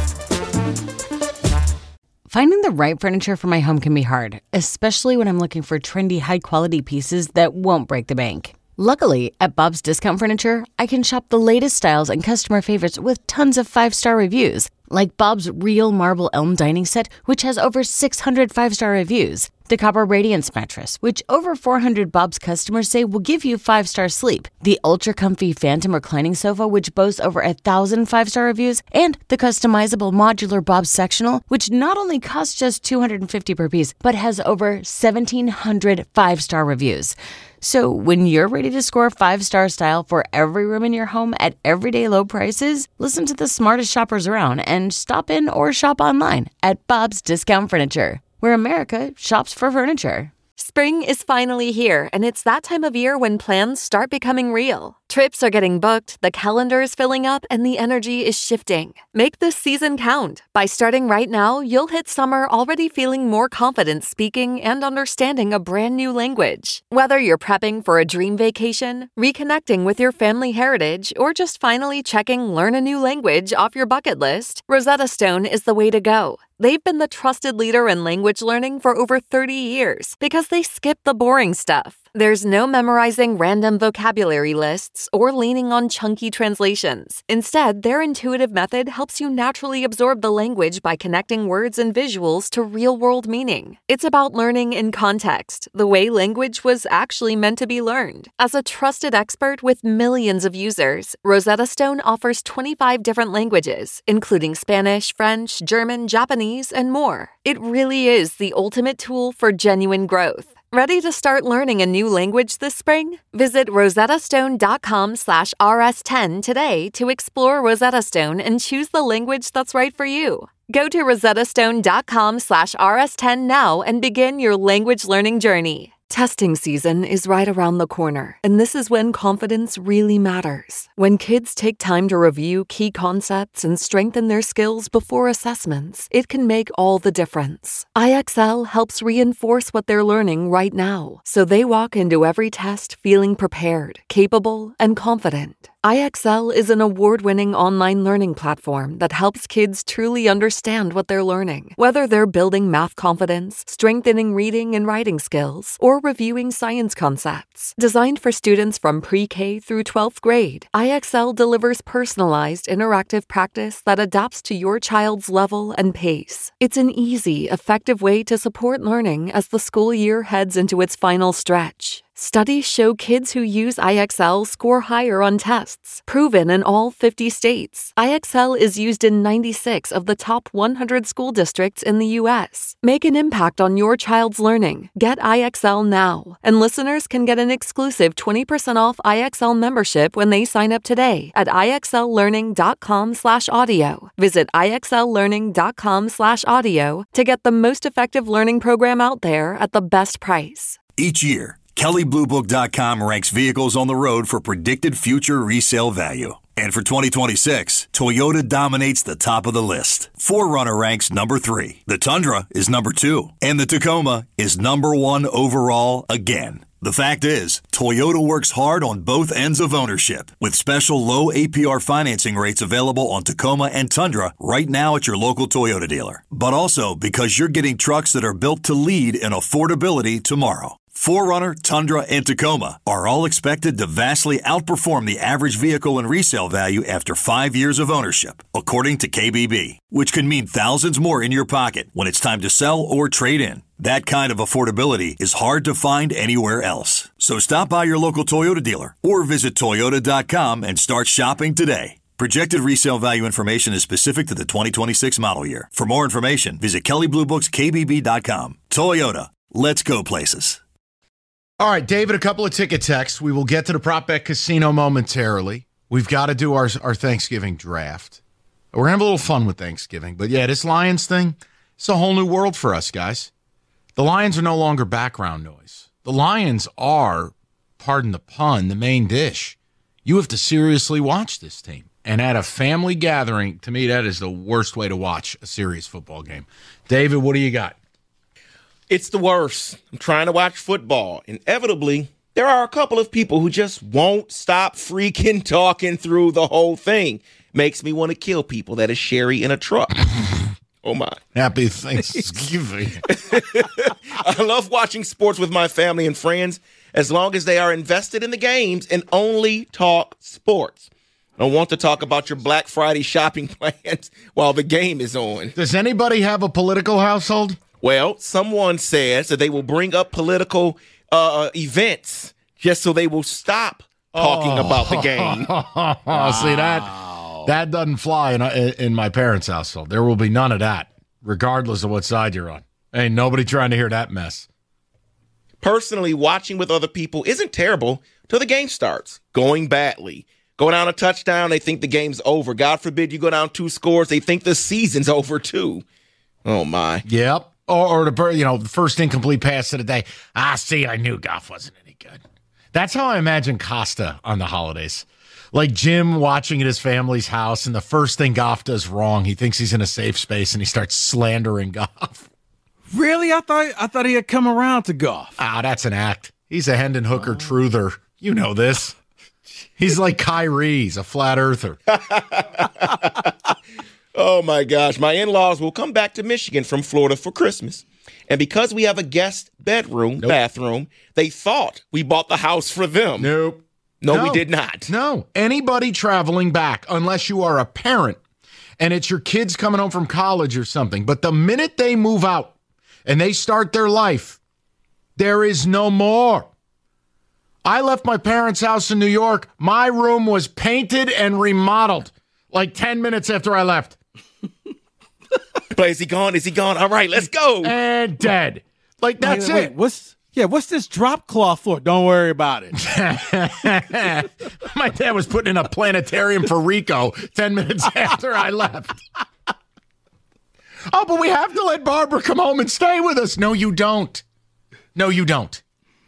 Finding the right furniture for my home can be hard, especially when I'm looking for trendy, high-quality pieces that won't break the bank. Luckily, at Bob's Discount Furniture, I can shop the latest styles and customer favorites with tons of five-star reviews, like Bob's Real Marble Elm Dining Set, which has over six hundred five-star reviews, the Copper Radiance Mattress, which over four hundred Bob's customers say will give you five-star sleep, the ultra-comfy Phantom Reclining Sofa, which boasts over one thousand five-star reviews, and the customizable modular Bob's Sectional, which not only costs just two hundred fifty dollars per piece, but has over seventeen hundred five-star reviews. So when you're ready to score five-star style for every room in your home at everyday low prices, listen to the smartest shoppers around and stop in or shop online at Bob's Discount Furniture, where America shops for furniture. Spring is finally here, and it's that time of year when plans start becoming real. Trips are getting booked, the calendar is filling up, and the energy is shifting. Make this season count. By starting right now, you'll hit summer already feeling more confident speaking and understanding a brand new language. Whether you're prepping for a dream vacation, reconnecting with your family heritage, or just finally checking learn a new language off your bucket list, Rosetta Stone is the way to go. They've been the trusted leader in language learning for over thirty years because they skip the boring stuff. There's no memorizing random vocabulary lists or leaning on chunky translations. Instead, their intuitive method helps you naturally absorb the language by connecting words and visuals to real-world meaning. It's about learning in context, the way language was actually meant to be learned. As a trusted expert with millions of users, Rosetta Stone offers twenty-five different languages, including Spanish, French, German, Japanese, and more. It really is the ultimate tool for genuine growth. Ready to start learning a new language this spring? Visit rosettastone.com slash rs10 today to explore Rosetta Stone and choose the language that's right for you. Go to rosettastone.com slash rs10 now and begin your language learning journey. Testing season is right around the corner, and this is when confidence really matters. When kids take time to review key concepts and strengthen their skills before assessments, it can make all the difference. I X L helps reinforce what they're learning right now, so they walk into every test feeling prepared, capable, and confident. I X L is an award-winning online learning platform that helps kids truly understand what they're learning. Whether they're building math confidence, strengthening reading and writing skills, or reviewing science concepts. Designed for students from pre-K through twelfth grade, I X L delivers personalized, interactive practice that adapts to your child's level and pace. It's an easy, effective way to support learning as the school year heads into its final stretch. Studies show kids who use I X L score higher on tests, proven in all fifty states. I X L is used in ninety-six of the top one hundred school districts in the U S. Make an impact on your child's learning. Get I X L now. And listeners can get an exclusive twenty percent off I X L membership when they sign up today at IXLlearning.com slash audio. Visit IXLlearning.com slash audio to get the most effective learning program out there at the best price. Each year, Kelley Blue Book dot com ranks vehicles on the road for predicted future resale value. And for twenty twenty-six, Toyota dominates the top of the list. four runner ranks number three. The Tundra is number two. And the Tacoma is number one overall again. The fact is, Toyota works hard on both ends of ownership, with special low A P R financing rates available on Tacoma and Tundra right now at your local Toyota dealer. But also because you're getting trucks that are built to lead in affordability tomorrow. four runner, Tundra, and Tacoma are all expected to vastly outperform the average vehicle in resale value after five years of ownership, according to K B B, which can mean thousands more in your pocket when it's time to sell or trade in. That kind of affordability is hard to find anywhere else. So stop by your local Toyota dealer or visit Toyota dot com and start shopping today. Projected resale value information is specific to the twenty twenty-six model year. For more information, visit Kelley Blue Books K B B dot com. Toyota, let's go places. All right, David, a couple of ticket texts. We will get to the Prop Bet Casino momentarily. We've got to do our, our Thanksgiving draft. We're going to have a little fun with Thanksgiving. But, yeah, this Lions thing, it's a whole new world for us, guys. The Lions are no longer background noise. The Lions are, pardon the pun, the main dish. You have to seriously watch this team. And at a family gathering, to me, that is the worst way to watch a serious football game. David, what do you got? It's the worst. I'm trying to watch football. Inevitably, there are a couple of people who just won't stop freaking talking through the whole thing. Makes me want to kill people. That is Sherry in a truck. Oh, my. Happy Thanksgiving. I love watching sports with my family and friends as long as they are invested in the games and only talk sports. I don't want to talk about your Black Friday shopping plans while the game is on. Does anybody have a political household? Well, someone says that they will bring up political uh, events just so they will stop talking oh. about the game. Wow. See, that that doesn't fly in, in my parents' household. There will be none of that, regardless of what side you're on. Ain't nobody trying to hear that mess. Personally, watching with other people isn't terrible till the game starts going badly. Go down a touchdown, they think the game's over. God forbid you go down two scores, they think the season's over too. Oh, my. Yep. Or, or the you know the first incomplete pass of the day. Ah, see, I knew Goff wasn't any good. That's how I imagine Costa on the holidays. Like Jim watching at his family's house, and the first thing Goff does wrong, he thinks he's in a safe space, and he starts slandering Goff. Really? I thought I thought he had come around to Goff. Ah, that's an act. He's a Hendon Hooker oh. truther. You know this. He's like Kyrie. He's a flat earther. Oh, my gosh. My in-laws will come back to Michigan from Florida for Christmas. And because we have a guest bedroom, nope. bathroom, they thought we bought the house for them. Nope. No, no, we did not. No. Anybody traveling back, unless you are a parent and it's your kids coming home from college or something, but the minute they move out and they start their life, there is no more. I left my parents' house in New York. My room was painted and remodeled like ten minutes after I left. But is he gone? Is he gone? All right, let's go. And dead. Like, that's wait, wait, it. What's yeah? What's this drop cloth for? Don't worry about it. My dad was putting in a planetarium for Rico ten minutes after I left. Oh, but we have to let Barbara come home and stay with us. No, you don't. No, you don't.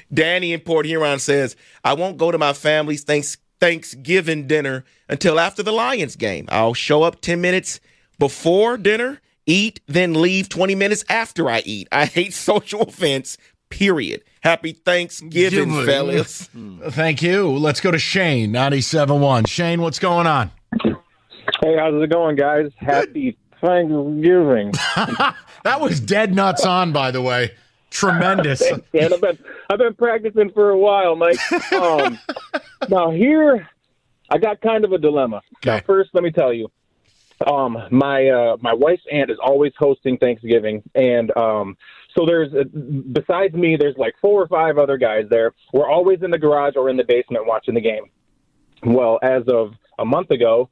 Danny in Port Huron says, I won't go to my family's thanks- Thanksgiving dinner until after the Lions game. I'll show up ten minutes before dinner, eat, then leave twenty minutes after I eat. I hate social events, period. Happy Thanksgiving, Give fellas. Thank you. Let's go to Shane, ninety-seven point one. Shane, what's going on? Hey, how's it going, guys? Happy Thanksgiving. That was dead nuts on, by the way. Tremendous. Thanks, man. I've been, I've been practicing for a while, Mike. Um, now, here, I got kind of a dilemma. Okay. Now, first, let me tell you, um, my uh, my wife's aunt is always hosting Thanksgiving, and um, so there's, uh, besides me, there's like four or five other guys there. We're always in the garage or in the basement watching the game. Well, as of a month ago,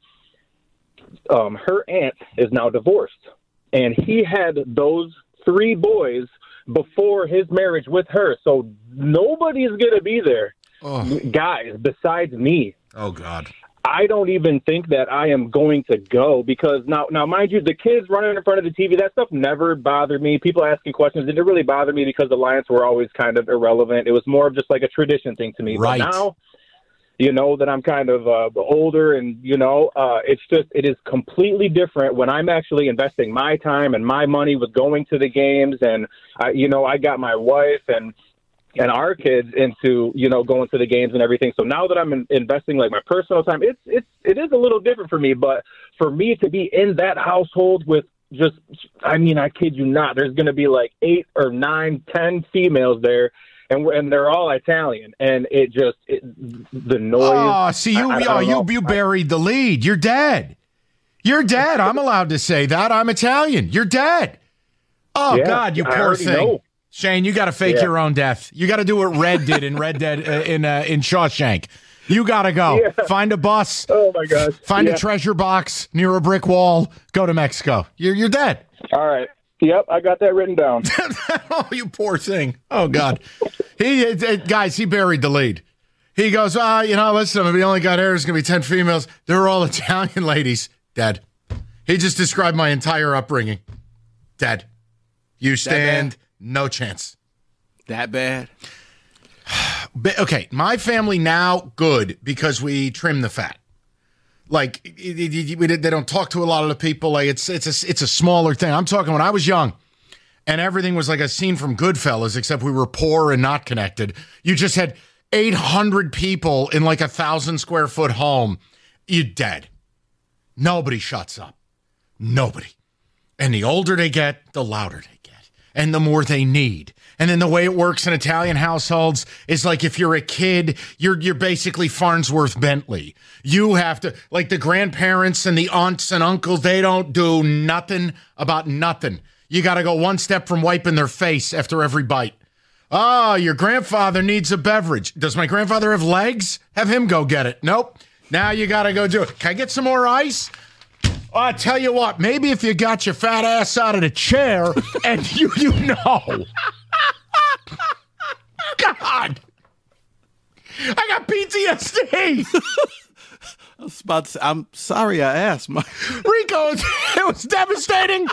um, her aunt is now divorced, and he had those three boys before his marriage with her, so nobody's going to be there, oh. guys, besides me. Oh, God. I don't even think that I am going to go because now, now, mind you, the kids running in front of the T V, that stuff never bothered me. People asking questions didn't really bother me because the Lions were always kind of irrelevant. It was more of just like a tradition thing to me. Right. But now, you know, that I'm kind of uh, older and, you know, uh, it's just, it is completely different when I'm actually investing my time and my money with going to the games. And, I, you know, I got my wife and, and our kids into, you know, going to the games and everything. So now that I'm in, investing like my personal time, it's, it's, it is a little different for me, but for me to be in that household with just, I mean, I kid you not, there's going to be like eight or nine, ten females there. And we're, and they're all Italian, and it just it, the noise. Oh, see, you, I, I oh, you, you buried the lead. You're dead. You're dead. I'm allowed to say that. I'm Italian. You're dead. Oh yeah, God, you I poor thing, know. Shane. You got to fake yeah. your own death. You got to do what Red did in Red Dead uh, in uh, in Shawshank. You got to go. Yeah. Find a bus. Oh my gosh. Find yeah. a treasure box near a brick wall. Go to Mexico. You're you're dead. All right. Yep, I got that written down. Oh, you poor thing. Oh, God. He uh, Guys, he buried the lead. He goes, ah, you know, listen, we only got here. There's going to be ten females. They're all Italian ladies. Dead. He just described my entire upbringing. Dead. You stand, no chance. That bad? Okay, my family now, good, because we trim the fat. Like, it, it, it, we, they don't talk to a lot of the people. Like, it's it's a, it's a smaller thing. I'm talking when I was young, and everything was like a scene from Goodfellas, except we were poor and not connected. You just had eight hundred people in like a thousand square foot home. You're dead. Nobody shuts up. Nobody. And the older they get, the louder they get, and the more they need. And then the way it works in Italian households is like if you're a kid, you're you're basically Farnsworth Bentley. You have to, like the grandparents and the aunts and uncles, they don't do nothing about nothing. You got to go one step from wiping their face after every bite. Oh, your grandfather needs a beverage. Does my grandfather have legs? Have him go get it. Nope. Now you got to go do it. Can I get some more ice? Oh, I tell you what, maybe if you got your fat ass out of the chair and you you know. God. I got P T S D. I was about to say, I'm sorry I asked, Mike. Rico, it was devastating.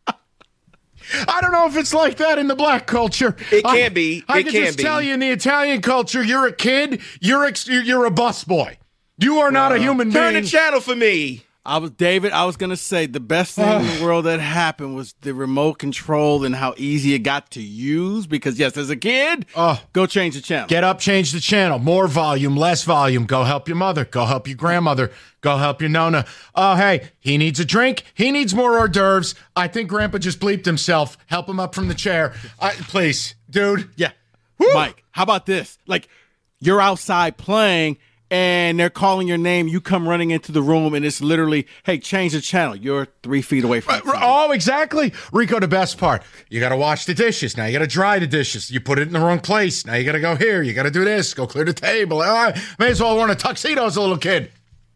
I don't know if it's like that in the black culture. It can I, be. I it can can just be. tell you in the Italian culture, you're a kid, you're ex- you're a busboy. You are not a human Turn being. the channel for me. I was David. I was gonna say the best thing in the world that happened was the remote control and how easy it got to use. Because yes, as a kid, Oh. go change the channel. Get up, change the channel. More volume, less volume. Go help your mother. Go help your grandmother. Go help your nonna. Oh, hey, he needs a drink. He needs more hors d'oeuvres. I think Grandpa just bleeped himself. Help him up from the chair. I, please, dude. Yeah, Woo. Mike. How about this? Like you're outside playing. And they're calling your name. You come running into the room, and it's literally, hey, change the channel. You're three feet away from the T V. Oh, exactly. Rico, the best part. You got to wash the dishes. Now you got to dry the dishes. You put it in the wrong place. Now you got to go here. You got to do this. Go clear the table. Oh, I may as well wear a tuxedo as a little kid.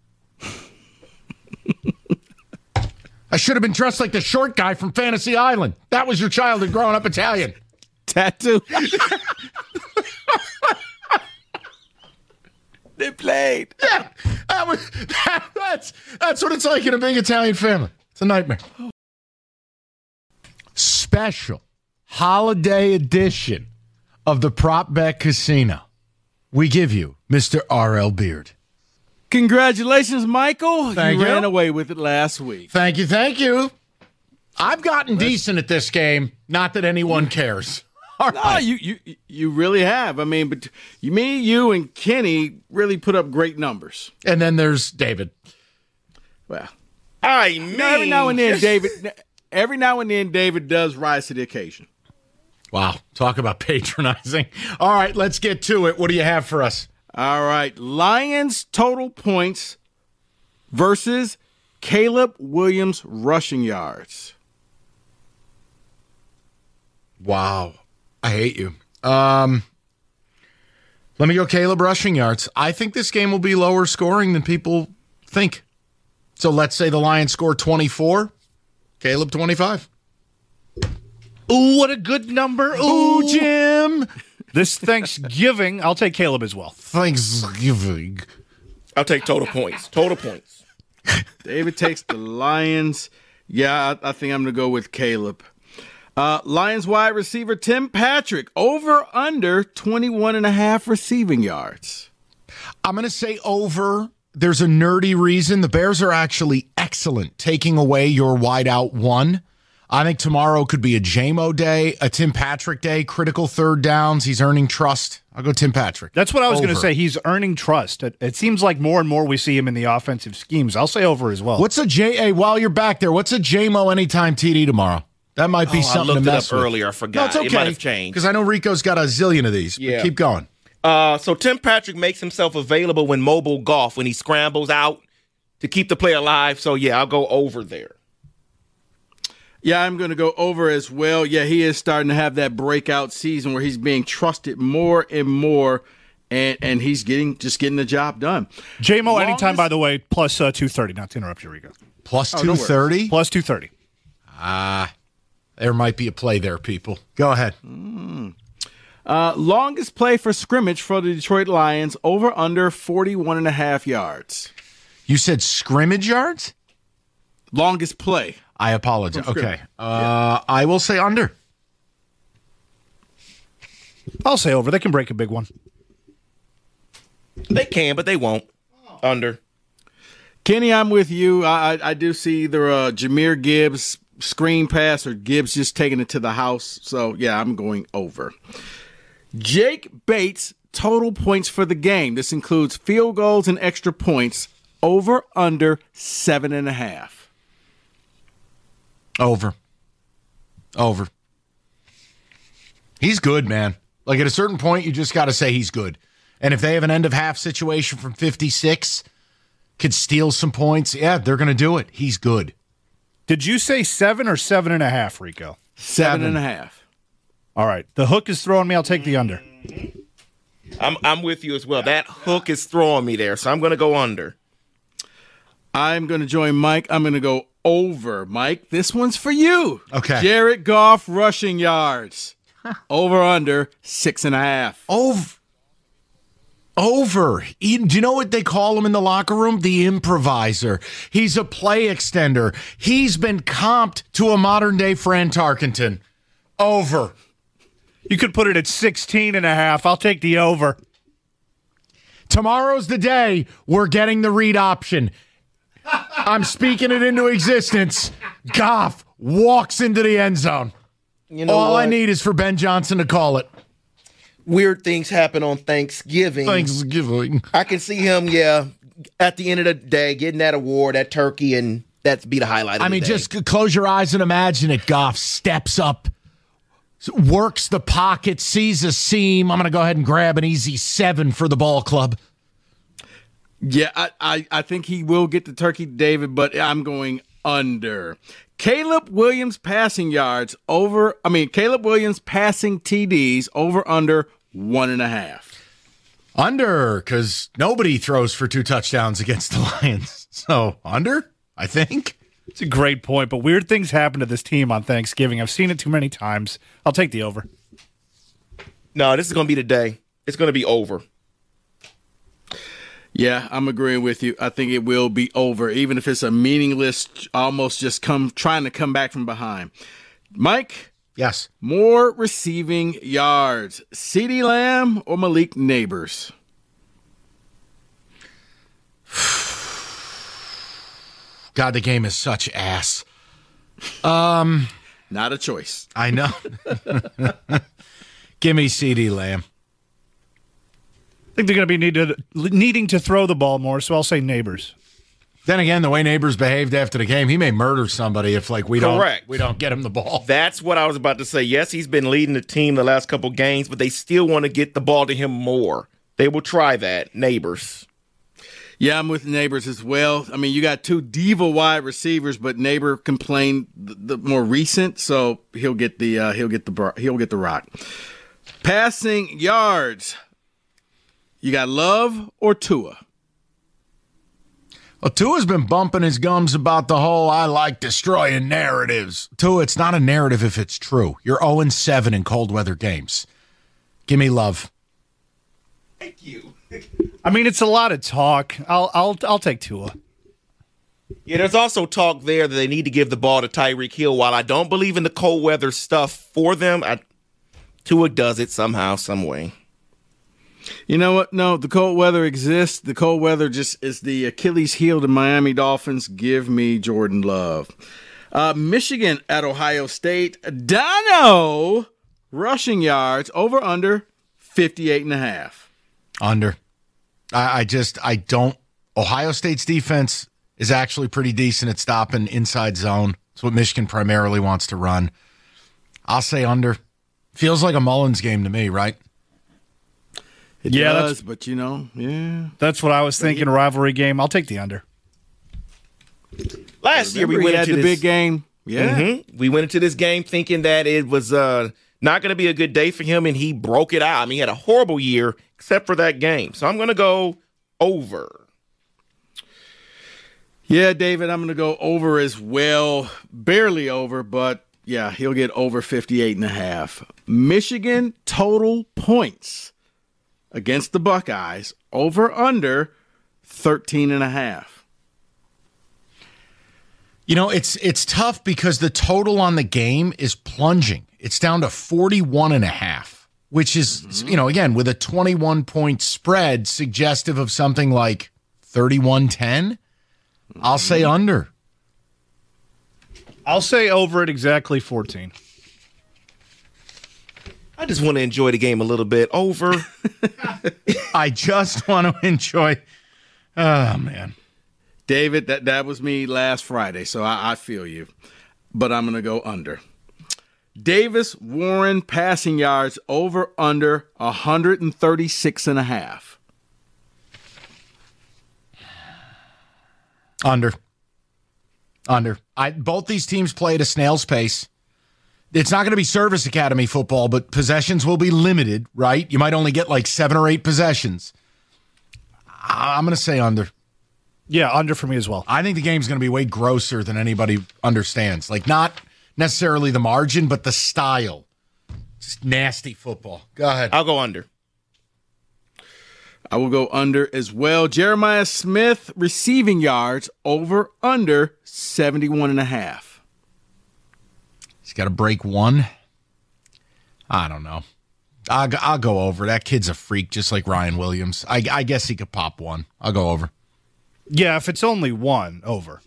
I should have been dressed like the short guy from Fantasy Island. That was your childhood growing up Italian. Tattoo. They played. Yeah, that was, that, that's, that's what it's like in a big Italian family. It's a nightmare. Special holiday edition of the Prop Bet Casino, we give you Mister R L. Beard. Congratulations, Michael. Thank you you. ran away with it last week. Thank you, thank you. I've gotten decent at this game. Not that anyone cares. All No, right. you, you you really have. I mean, but you, me, you, and Kenny really put up great numbers. And then there's David. Well, I mean, every now and then, David. Every now and then, David does rise to the occasion. Wow, talk about patronizing. All right, let's get to it. What do you have for us? All right, Lions total points versus Caleb Williams rushing yards. Wow, I hate you. Um, let me go Caleb rushing yards. I think this game will be lower scoring than people think. So let's say the Lions score twenty-four, Caleb twenty-five. Ooh, what a good number. Ooh, Jim. This Thanksgiving, I'll take Caleb as well. Thanksgiving. I'll take total points. Total points. David takes the Lions. Yeah, I, I think I'm going to go with Caleb. Uh, Lions wide receiver Tim Patrick, over under twenty-one and a half receiving yards. I'm going to say over. There's a nerdy reason. The Bears are actually excellent taking away your wideout one. I think tomorrow could be a J M O day, a Tim Patrick day, critical third downs. He's earning trust. I'll go Tim Patrick. That's what I was going to Over. say. He's earning trust. It, it seems like more and more we see him in the offensive schemes. I'll say over as well. What's a J? Hey, while you're back there, what's a J M O anytime T D tomorrow? That might be Oh, I something looked to it mess up with. earlier. I No, forgot. it's okay. It might have changed. Because I know Rico's got a zillion of these. Yeah. But keep going. Uh, so Tim Patrick makes himself available when mobile golf, when he scrambles out to keep the play alive. So, yeah, I'll go over there. Yeah, I'm going to go over as well. Yeah, he is starting to have that breakout season where he's being trusted more and more, and, and he's getting just getting the job done. J M O Longest- anytime, by the way, plus uh, two thirty. Not to interrupt you, Rico. Plus Oh, no two worries. thirty? Plus two thirty. Ah, there might be a play there, people. Go ahead. Uh, longest play for scrimmage for the Detroit Lions, over under forty-one and a half yards. You said scrimmage yards? Longest play. I apologize. From Okay. scrimmage. Uh, I will say under. I'll say over. They can break a big one. They can, but they won't. Under. Kenny, I'm with you. I, I, I do see either uh, Jahmyr Gibbs screen pass or Gibbs just taking it to the house. So, yeah, I'm going over. Jake Bates, total points for the game. This includes field goals and extra points, over under seven and a half. Over. Over. He's good, man. Like at a certain point, you just got to say he's good. And if they have an end of half situation from fifty-six, could steal some points, yeah, they're going to do it. He's good. Did you say seven or seven and a half, Rico? Seven, Seven. and a half. All right. The hook is throwing me. I'll take the under. I'm I'm with you as well. That hook is throwing me there, so I'm going to go under. I'm going to join Mike. I'm going to go over. Mike, this one's for you. Okay. Jared Goff rushing yards. Over under six and a half. Over. Over. He- do you know what they call him in the locker room? The improviser. He's a play extender. He's been comped to a modern day Fran Tarkenton. Over. You could put it at sixteen and a half. I'll take the over. Tomorrow's the day we're getting the read option. I'm speaking it into existence. Goff walks into the end zone. You know All what? I need is for Ben Johnson to call it. Weird things happen on Thanksgiving. Thanksgiving. I can see him, yeah, at the end of the day, getting that award, that turkey, and that's be the highlight of I the mean, day. just close your eyes and imagine it. Goff steps up, works the pocket, sees a seam. I'm going to go ahead and grab an easy seven for the ball club. Yeah, I, I, I think he will get the turkey, David, but I'm going under. Caleb Williams passing yards over, I mean, Caleb Williams passing T Ds over under one and a half. Under, because nobody throws for two touchdowns against the Lions. So, under, I think. It's a great point, but weird things happen to this team on Thanksgiving. I've seen it too many times. I'll take the over. no, this is going to be the day. It's going to be over. Yeah, I'm agreeing with you. I think it will be over, even if it's a meaningless, almost just come trying to come back from behind. Mike, Yes. More receiving yards, CeeDee Lamb or Malik Neighbors? God, the game is such ass. Um, Not a choice. I know. Give me CeeDee Lamb. I think they're going to be needed, needing to throw the ball more, so I'll say Neighbors. Then again, the way Neighbors behaved after the game, he may murder somebody if like we Correct. don't we don't get him the ball. That's what I was about to say. Yes, he's been leading the team the last couple games, but they still want to get the ball to him more. They will try that. Neighbors. Yeah, I'm with Neighbors as well. I mean, you got two diva wide receivers, but Neighbor can play the, the more recent, so he'll get the uh, he'll get the he'll get the rock. Passing yards. You got Love or Tua? Well, Tua's been bumping his gums about the whole I like destroying narratives. Tua, it's not a narrative if it's true. You're oh and seven in cold weather games. Give me Love. Thank you. I mean, it's a lot of talk. I'll I'll I'll take Tua. Yeah, there's also talk there that they need to give the ball to Tyreek Hill. While I don't believe in the cold weather stuff for them, I, Tua does it somehow, some way. You know what? No, the cold weather exists. The cold weather just is the Achilles heel to Miami Dolphins. Give me Jordan Love. Uh, Michigan at Ohio State. Dono rushing yards over under fifty-eight and a half. Under. I, I just, I don't. Ohio State's defense is actually pretty decent at stopping inside zone. It's what Michigan primarily wants to run. I'll say under. Feels like a Mullins game to me, right? It yeah, does, that's, but you know, yeah. That's what I was thinking, a rivalry game. I'll take the under. Last year we Remember went he had into the this big game. Yeah. Mm-hmm. We went into this game thinking that it was uh, not going to be a good day for him, and he broke it out. I mean, he had a horrible year except for that game. So I'm going to go over. Yeah, David, I'm going to go over as well. Barely over, but yeah, he'll get over fifty-eight and a half. Michigan total points against the Buckeyes, over under thirteen and a half. You know, it's it's tough because the total on the game is plunging. It's down to forty-one and a half, which is, mm-hmm. you know, again, with a twenty-one point spread suggestive of something like thirty-one ten. Mm-hmm. I'll say under. I'll say over at exactly fourteen. I just want to enjoy the game a little bit. Over. I just want to enjoy. Oh, man. David, that, that was me last Friday, so I, I feel you. But I'm going to go under. Davis Warren passing yards over under one thirty-six and a half. Under. Under. I, both these teams play at a snail's pace. It's not going to be Service Academy football, but possessions will be limited, right? You might only get like seven or eight possessions. I'm going to say under. Yeah, under for me as well. I think the game's going to be way grosser than anybody understands. Like, not necessarily the margin, but the style. Just nasty football. Go ahead. I'll go under. I will go under as well. Jeremiah Smith receiving yards over under seventy-one and a half. He's got to break one. I don't know. I'll, I'll go over. That kid's a freak, just like Ryan Williams. I, I guess he could pop one. I'll go over. Yeah, if it's only one, over.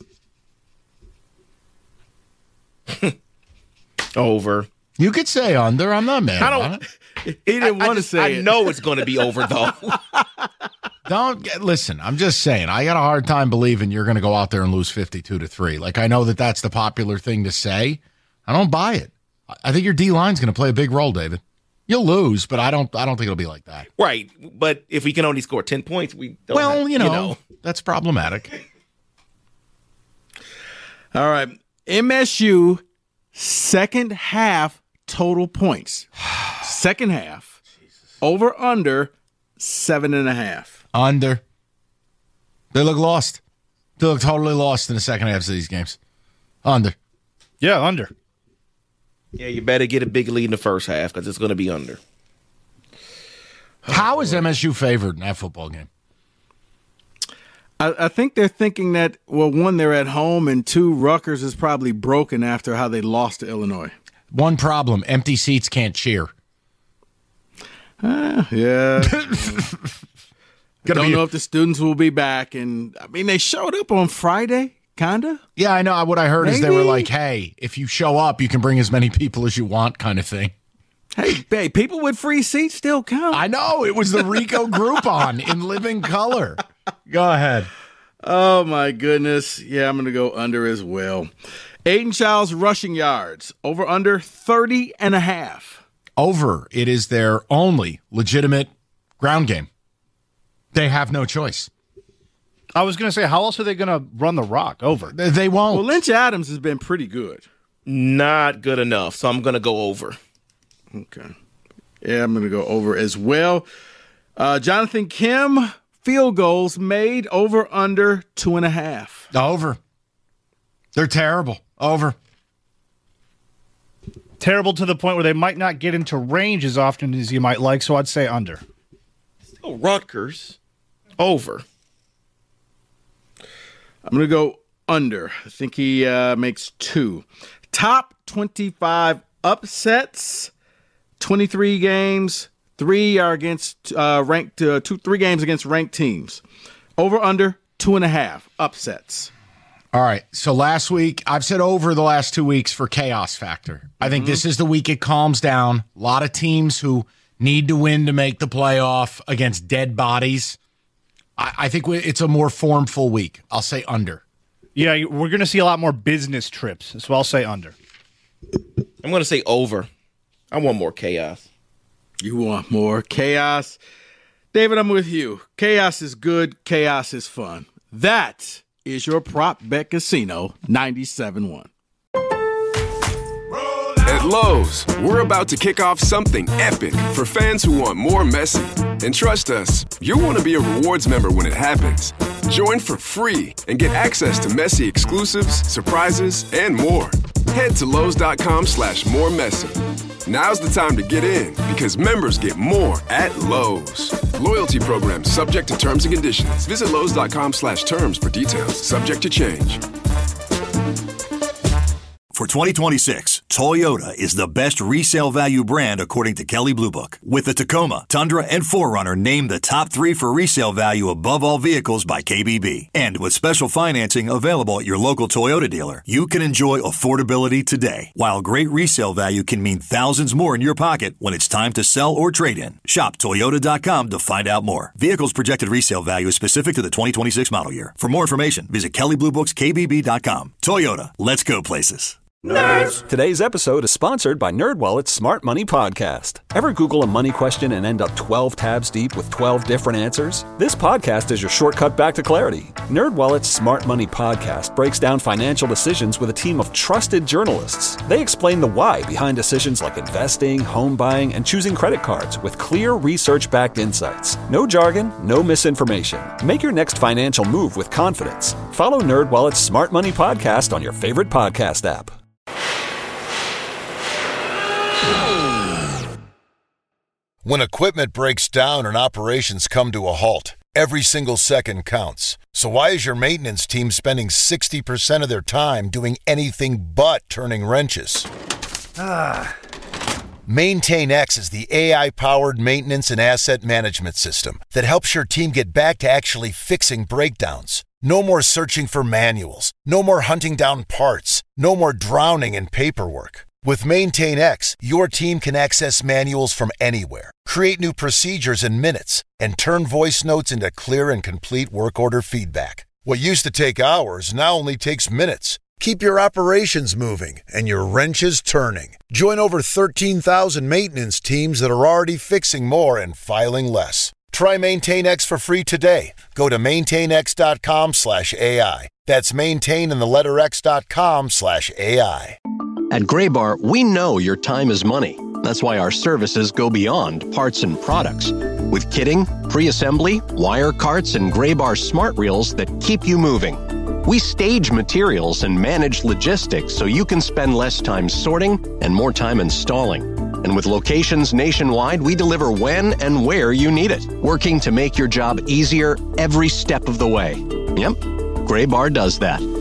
Over. You could say under. I'm not mad. I don't. He didn't I, want I to just, say I it. know it's going to be over, though. Don't get, listen. I'm just saying. I got a hard time believing you're going to go out there and lose fifty-two to three. Like, I know that that's the popular thing to say. I don't buy it. I think your D line's going to play a big role, David. You'll lose, but I don't. I don't think it'll be like that. Right, but if we can only score ten points, we don't. Well, have, you, know, you know, that's problematic. All right, M S U second half total points. Second half over under seven and a half. Under. They look lost. They look totally lost in the second halves of these games. Under. Yeah, under. Yeah, you better get a big lead in the first half because it's going to be under. How is M S U favored in that football game? I, I think they're thinking that, well, one, they're at home, and two, Rutgers is probably broken after how they lost to Illinois. One problem, empty seats can't cheer. Uh, yeah. Don't be know a- if the students will be back. And, I mean, they showed up on Friday, kind of. Yeah, I know. What I heard is they were Maybe. like, hey, if you show up, you can bring as many people as you want kind of thing. Hey, hey, people with free seats still count. I know. It was the Rico Groupon in living color. Go ahead. Oh, my goodness. Yeah, I'm going to go under as well. Aiden Child's rushing yards, over under thirty and a half. Over. It is their only legitimate ground game. They have no choice. I was going to say, how else are they going to run the rock? Over. They they won't. Well, Lynch Adams has been pretty good. Not good enough, so I'm going to go over. Okay. Yeah, I'm going to go over as well. Uh, Jonathan Kim, field goals made, over under two and a half. Over. They're terrible. Over. Terrible to the point where they might not get into range as often as you might like, so I'd say under. Still Rutgers. Over. I'm going to go under. I think he uh, makes two. Top twenty-five upsets, twenty-three games. Three are against uh, ranked, uh, two, three games against ranked teams. Over, under, two and a half upsets. All right. So last week, I've said over the last two weeks for chaos factor. I think mm-hmm. this is the week it calms down. A lot of teams who need to win to make the playoff against dead bodies. I, I think we, it's a more formful week. I'll say under. Yeah, we're going to see a lot more business trips, so I'll say under. I'm going to say over. I want more chaos. You want more chaos? David, I'm with you. Chaos is good. Chaos is fun. That is your Prop Bet Casino ninety-seven point one. At Lowe's, we're about to kick off something epic for fans who want more Messi. And trust us, you'll want to be a rewards member when it happens. Join for free and get access to Messi exclusives, surprises, and more. Head to Lowe's.com slash more Messi. Now's the time to get in because members get more at Lowe's. Loyalty program subject to terms and conditions. Visit Lowe's.com slash terms for details. Subject to change. For twenty twenty-six, Toyota is the best resale value brand according to Kelley Blue Book. With the Tacoma, Tundra, and four runner named the top three for resale value above all vehicles by K B B. And with special financing available at your local Toyota dealer, you can enjoy affordability today, while great resale value can mean thousands more in your pocket when it's time to sell or trade in. Shop Toyota dot com to find out more. Vehicles projected resale value is specific to the twenty twenty-six model year. For more information, visit Kelley Blue Books K B B dot com. Toyota, let's go places. Nerds! Today's episode is sponsored by NerdWallet's Smart Money Podcast. Ever Google a money question and end up twelve tabs deep with twelve different answers? This podcast is your shortcut back to clarity. NerdWallet's Smart Money Podcast breaks down financial decisions with a team of trusted journalists. They explain the why behind decisions like investing, home buying, and choosing credit cards with clear research-backed insights. No jargon, no misinformation. Make your next financial move with confidence. Follow NerdWallet's Smart Money Podcast on your favorite podcast app. When equipment breaks down and operations come to a halt, every single second counts. So why is your maintenance team spending sixty percent of their time doing anything but turning wrenches? Ah. MaintainX is the A I-powered maintenance and asset management system that helps your team get back to actually fixing breakdowns. No more searching for manuals. No more hunting down parts. No more drowning in paperwork. With MaintainX, your team can access manuals from anywhere, create new procedures in minutes, and turn voice notes into clear and complete work order feedback. What used to take hours now only takes minutes. Keep your operations moving and your wrenches turning. Join over thirteen thousand maintenance teams that are already fixing more and filing less. Try MaintainX for free today. Go to maintainx.com slash AI. That's maintain in the letter x.com slash AI. At Graybar, we know your time is money. That's why our services go beyond parts and products. With kitting, pre-assembly, wire carts, and Graybar smart reels that keep you moving. We stage materials and manage logistics so you can spend less time sorting and more time installing. And with locations nationwide, we deliver when and where you need it, working to make your job easier every step of the way. Yep, Graybar does that.